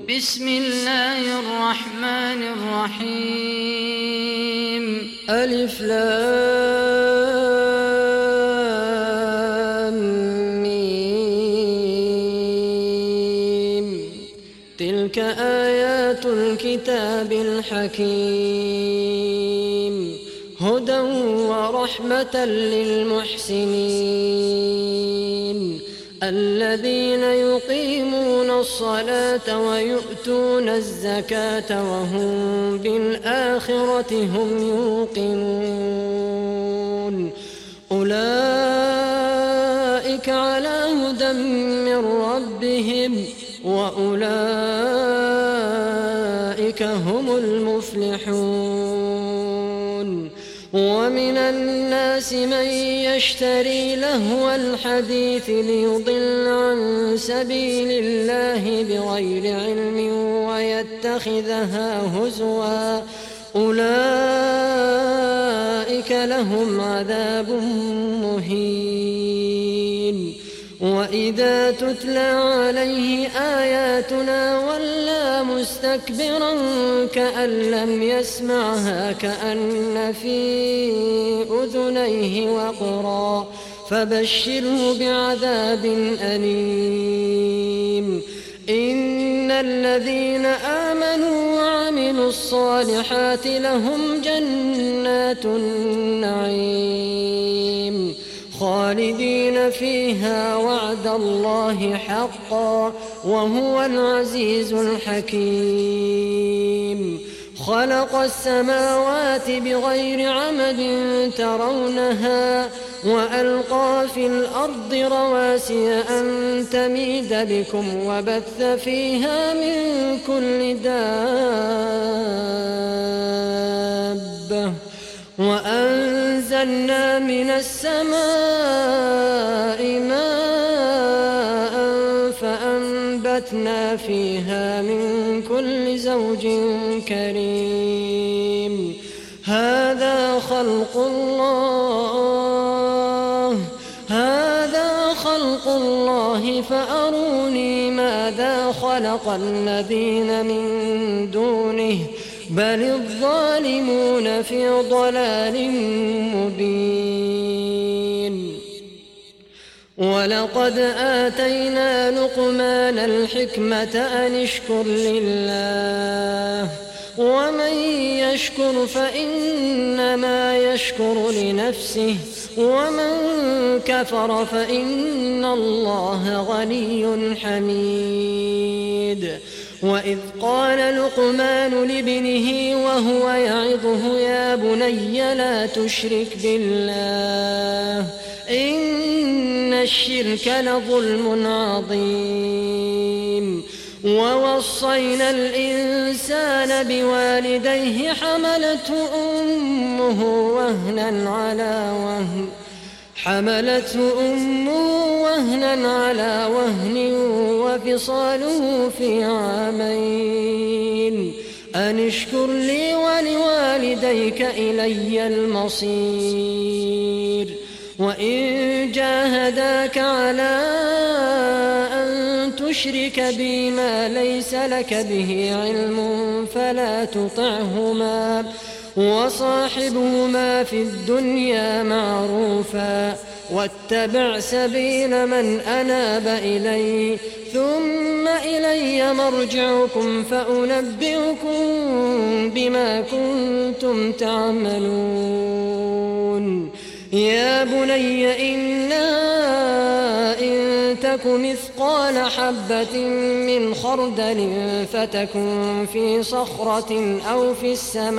بسم الله الرحمن الرحيم. ألف لام ميم. تلك آيات الكتاب الحكيم، هدى ورحمة للمحسنين الذين يقيمون الصلاة ويؤتون الزكاة وهم بالآخرة هم يوقنون. أولئك على هدى من ربهم وأولئك هم المفلحون. ومن الناس من يشتري لهو الحديث ليضل عن سبيل الله بغير علم ويتخذها هزوا، أولئك لهم عذاب مهين. وإذا تتلى عليه آياتنا ولى مستكبرا كأن لم يسمعها كأن في أذنيه وقرا، فبشره بعذاب أليم. إن الذين آمنوا وعملوا الصالحات لهم جنات النعيم خالدين فيها وعد الله حقا وهو العزيز الحكيم. خلق السماوات بغير عمد ترونها وألقى في الأرض رواسي أن تميد بكم وبث فيها من كل دابة وأنزلنا من السماء ماء فأنبتنا فيها من كل زوج كريم. هذا خلق الله فأروني ماذا خلق الذين من دونه بل الظالمون في ضلال مبين. ولقد آتينا لقمان الحكمة أن اشكر لله ومن يشكر فإنما يشكر لنفسه ومن كفر فإن الله غني حميد. وإذ قال لقمان لابنه وهو يعظه يا بني لا تشرك بالله إن الشرك لظلم عظيم. ووصينا الإنسان بوالديه حملته أمه وهنا على وهن وفصاله في عامين أن اشكر لي ولوالديك إلي المصير. وإن جاهداك على أن تشرك بي ما ليس لك به علم فلا تطعهما وصاحبهما في الدنيا معروفا واتبع سبيل من أناب إلي ثم إلي مرجعكم فأنبئكم بما كنتم تعملون. يا بني إنها إن تك مثقال حبة من خردل فتكن في صخرة أو في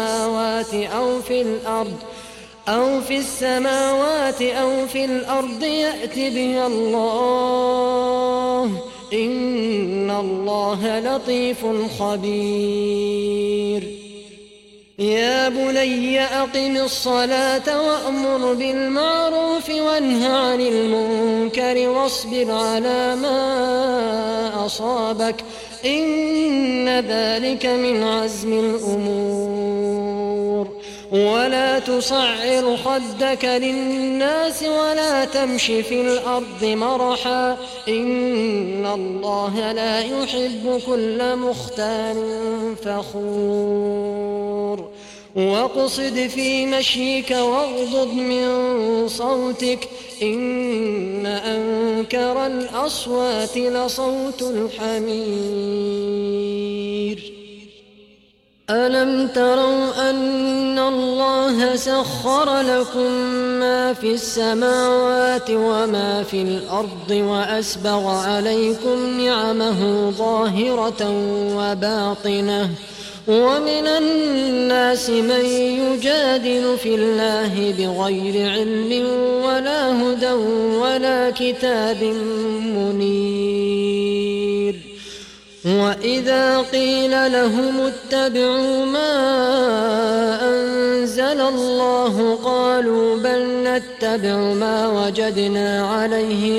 السماوات أو في الأرض يأت بها الله إن الله لطيف خبير. يا بني أقم الصلاة وأمر بالمعروف وانه عن المنكر واصبر على ما أصابك إن ذلك من عزم الأمور. ولا تصعر خدك للناس ولا تمش في الأرض مرحا إن الله لا يحب كل مختال فخور واقصد في مشيك واغضض من صوتك إن أنكر الأصوات لصوت الحمير ألم تروا أن الله سخر لكم ما في السماوات وما في الأرض وأسبغ عليكم نعمه ظاهرة وباطنة ومن الناس من يجادل في الله بغير علم ولا هدى ولا كتاب منير وإذا قيل لهم اتبعوا ما أنزل الله قالوا بل نتبع ما وجدنا عليه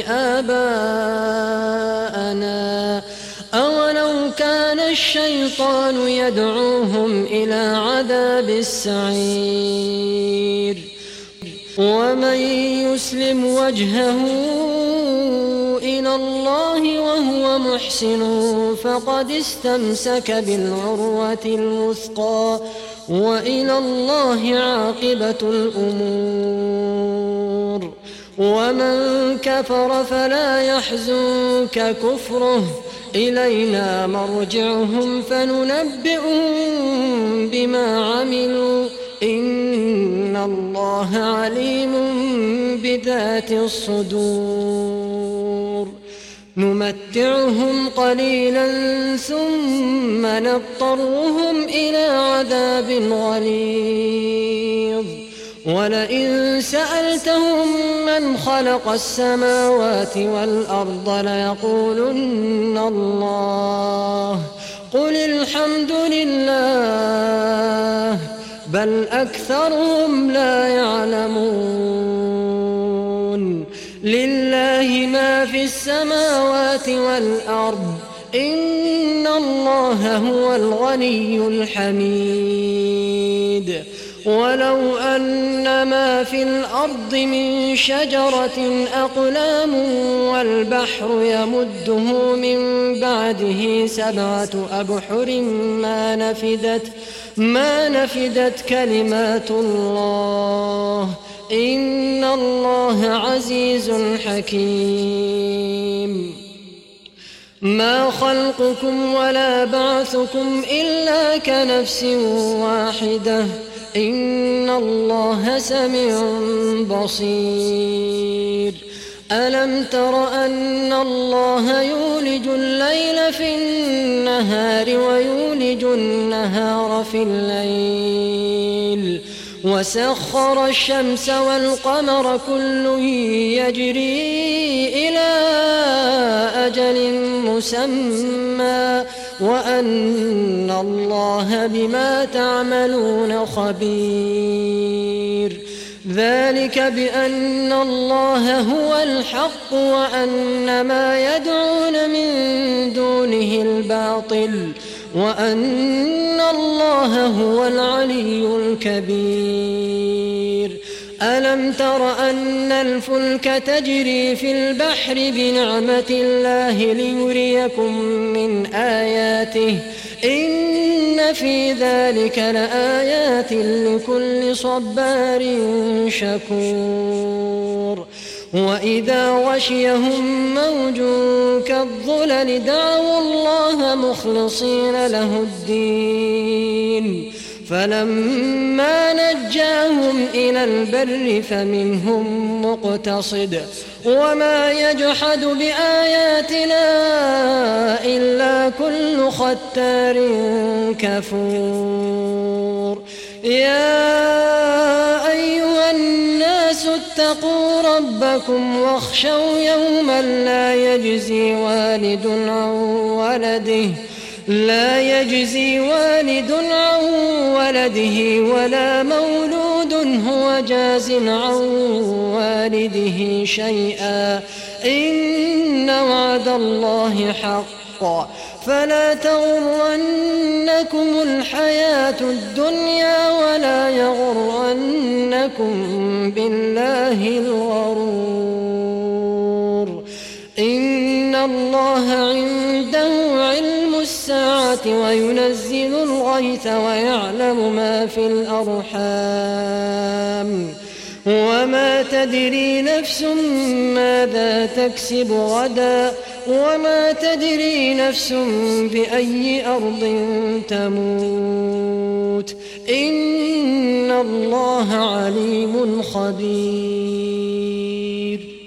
آباءنا أولو كان الشيطان يدعوهم إلى عذاب السعير ومن يسلم وجهه إلى الله وهو محسن فقد استمسك بالعروة الوثقى وإلى الله عاقبة الأمور ومن كفر فلا يحزنك كفره إلينا مرجعهم فننبئهم بما عملوا إن الله عليم بذات الصدور نمتعهم قليلا ثم نضطرهم إلى عذاب غليظ ولئن سألتهم من خلق السماوات والأرض ليقولن الله قل الحمد لله بل أكثرهم لا يعلمون لله ما في السماوات والأرض إن الله هو الغني الحميد ولو أن ما في الأرض من شجرة أقلام والبحر يمده من بعده 7 أبحر ما نفدت كلمات الله إن الله عزيز حكيم ما خلقكم ولا بعثكم إلا كنفس واحدة إن الله سميع بصير ألم تر أن الله يولج الليل في النهار ويولج النهار في الليل وسخر الشمس والقمر كل يجري إلى أجل مسمى وأن الله بما تعملون خبير ذلك بأن الله هو الحق وأن ما يدعون من دونه الباطل وأن الله هو العلي الكبير ألم تر أن الفلك تجري في البحر بنعمة الله ليريكم من آياته إن في ذلك لآيات لكل صبار شكور وإذا غشيهم موج كالظلل دعوا الله مخلصين له الدين فلما نجاهم إلى البر فمنهم مقتصد وما يجحد بآياتنا إلا كل ختار كفور يا أيها الناس اتقوا ربكم واخشوا يوما لا يجزي والد عن ولده ولا مولود هو جاز عن والده شيئا إن وعد الله حق فلا تغرنكم الحياة الدنيا ولا يغرنكم بالله الغرور إن الله عنده علم الساعة وينزل الغيث ويعلم ما في الأرحام وما تدري نفس ماذا تكسب غدا وما تدري نفس بأي أرض تموت إن الله عليم خبير